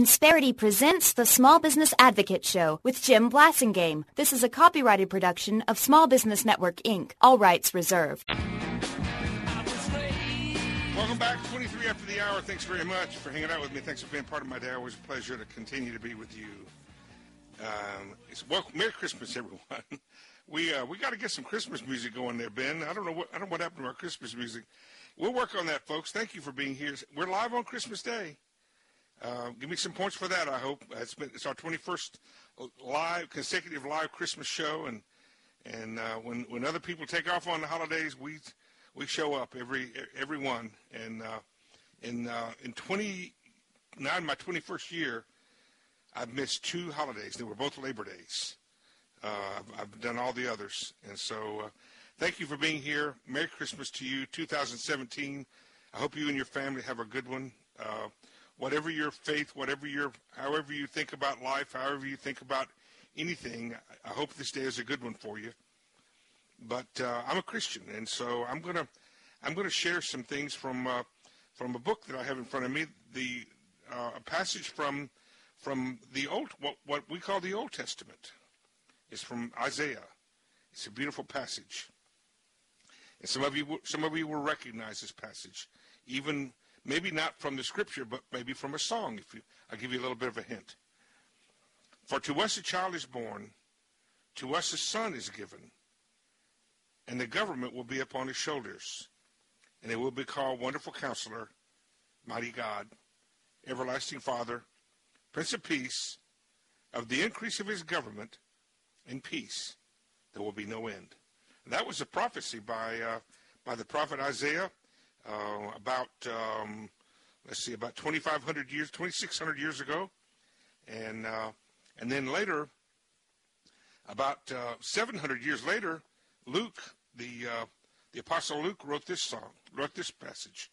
Insperity presents the Small Business Advocate Show with Jim Blasingame. This is a copyrighted production of Small Business Network, Inc. All rights reserved. Welcome back, 23 after the hour. Thanks very much for hanging out with me. Thanks for being part of my day. Always a pleasure to continue to be with you. Merry Christmas, everyone. We got to get some Christmas music going there, Ben. I don't know what happened to our Christmas music. We'll work on that, folks. Thank you for being here. We're live on Christmas Day. Give me some points for that, I hope. It's our 21st consecutive live Christmas show, and when other people take off on the holidays, we show up everyone. And in my 21st year, I've missed 2 holidays. They were both Labor Days. I've done all the others, and so thank you for being here. Merry Christmas to you, 2017. I hope you and your family have a good one. Whatever your faith, however you think about life, however you think about anything, I hope this day is a good one for you. But I'm a Christian, and so I'm gonna share some things from a book that I have in front of me, a passage from the what we call the Old Testament. It's from Isaiah. It's a beautiful passage, and some of you will recognize this passage, even. Maybe not from the scripture, but maybe from a song. I'll give you a little bit of a hint. For to us a child is born, to us a son is given, and the government will be upon his shoulders, and it will be called Wonderful Counselor, Mighty God, Everlasting Father, Prince of Peace. Of the increase of his government and peace, there will be no end. And that was a prophecy by the prophet Isaiah. About 2,600 years ago, and then later, about 700 years later, Luke, the apostle Luke, wrote this passage.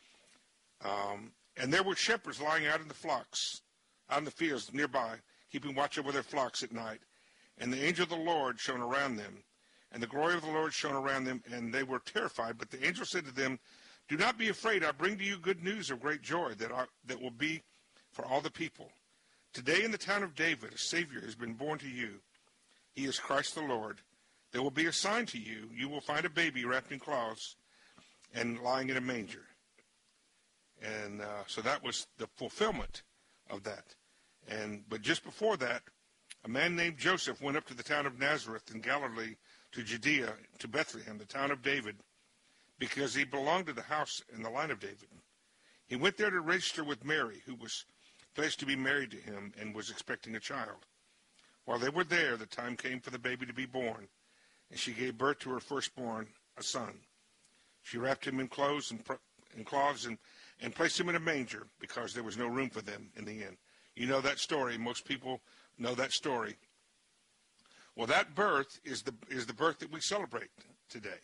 And there were shepherds lying out in the flocks, out in the fields nearby, keeping watch over their flocks at night. And the angel of the Lord shone around them, and the glory of the Lord shone around them, and they were terrified. But the angel said to them, "Do not be afraid. I bring to you good news of great joy that will be for all the people. Today in the town of David, a Savior has been born to you. He is Christ the Lord. There will be a sign to you. You will find a baby wrapped in cloths and lying in a manger." And so that was the fulfillment of that. But just before that, a man named Joseph went up to the town of Nazareth in Galilee, to Judea, to Bethlehem, the town of David, because he belonged to the house in the line of David. He went there to register with Mary, who was pledged to be married to him and was expecting a child. While they were there, the time came for the baby to be born, and she gave birth to her firstborn, a son. She wrapped him in cloths and placed him in a manger because there was no room for them in the inn. You know that story. Most people know that story. Well, that birth is the birth that we celebrate today.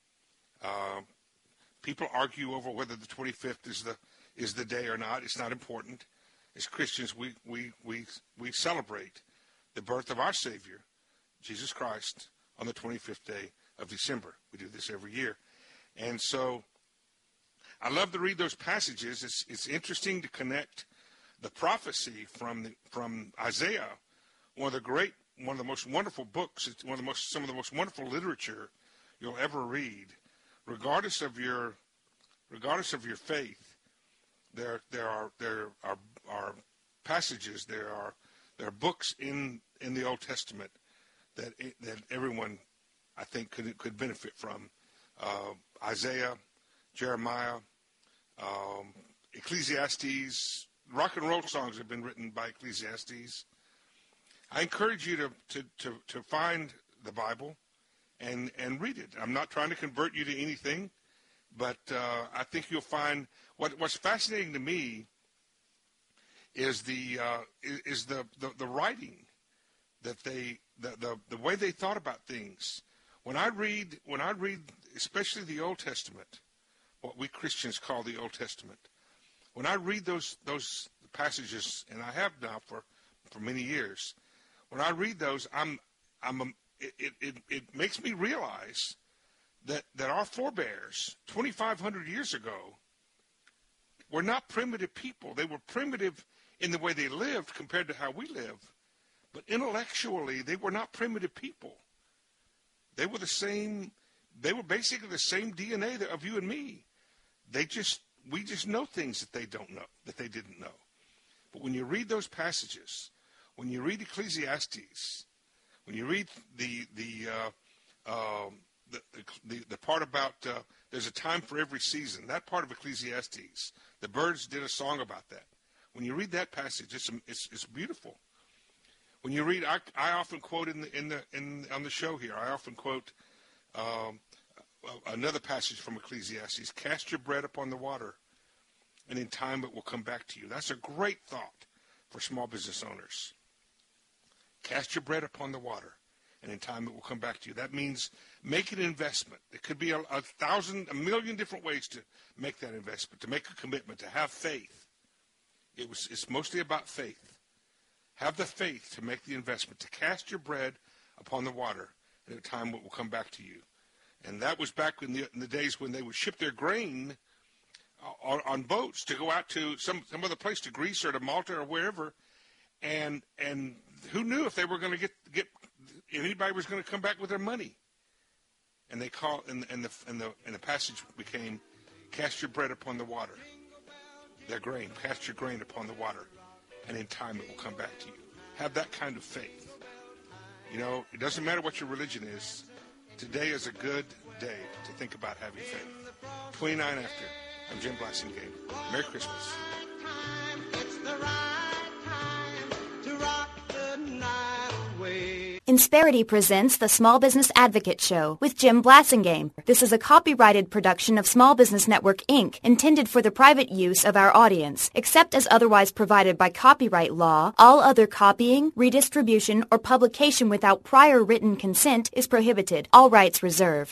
People argue over whether the 25th is the day or not. It's not important. As Christians, we celebrate the birth of our Savior, Jesus Christ, on the 25th day of December. We do this every year. And so I love to read those passages. It's interesting to connect the prophecy from Isaiah, one of the most wonderful books. It's some of the most wonderful literature you'll ever read. Regardless of your faith, there are passages, there are books in the Old Testament that everyone, I think, could benefit from. Isaiah, Jeremiah, Ecclesiastes. Rock and roll songs have been written by Ecclesiastes. I encourage you to find the Bible and read it. I'm not trying to convert you to anything, but I think you'll find what's fascinating to me is the writing, that the way they thought about things. When I read especially the Old Testament, what we Christians call the Old Testament, when I read those passages, and I have now for many years, when I read those, it makes me realize that our forebears 2,500 years ago were not primitive people. They were primitive in the way they lived compared to how we live. But intellectually, they were not primitive people. They were basically the same DNA of you and me. We just know things that they don't know, that they didn't know. But when you read those passages, when you read Ecclesiastes, when you read the part about there's a time for every season, that part of Ecclesiastes, the Byrds did a song about that. When you read that passage, it's beautiful. When you read, I often quote on the show here, I often quote another passage from Ecclesiastes: "Cast your bread upon the water, and in time it will come back to you." That's a great thought for small business owners. Cast your bread upon the water, and in time it will come back to you. That means make an investment. It could be a million different ways to make that investment, to make a commitment, to have faith. It's mostly about faith. Have the faith to make the investment, to cast your bread upon the water, and in time it will come back to you. And that was back in the days when they would ship their grain on boats to go out to some other place, to Greece or to Malta or wherever, and who knew if they were going to get if anybody was going to come back with their money. And they and the passage became, "Cast your bread upon the water." Their grain, cast your grain upon the water, and in time it will come back to you. Have that kind of faith. You know, it doesn't matter what your religion is. Today is a good day to think about having faith. 29 after. I'm Jim Blasingame. Merry Christmas. It's the right time to rock the night away. Insperity presents the Small Business Advocate Show with Jim Blasingame. This is a copyrighted production of Small Business Network, Inc., intended for the private use of our audience. Except as otherwise provided by copyright law, all other copying, redistribution, or publication without prior written consent is prohibited. All rights reserved.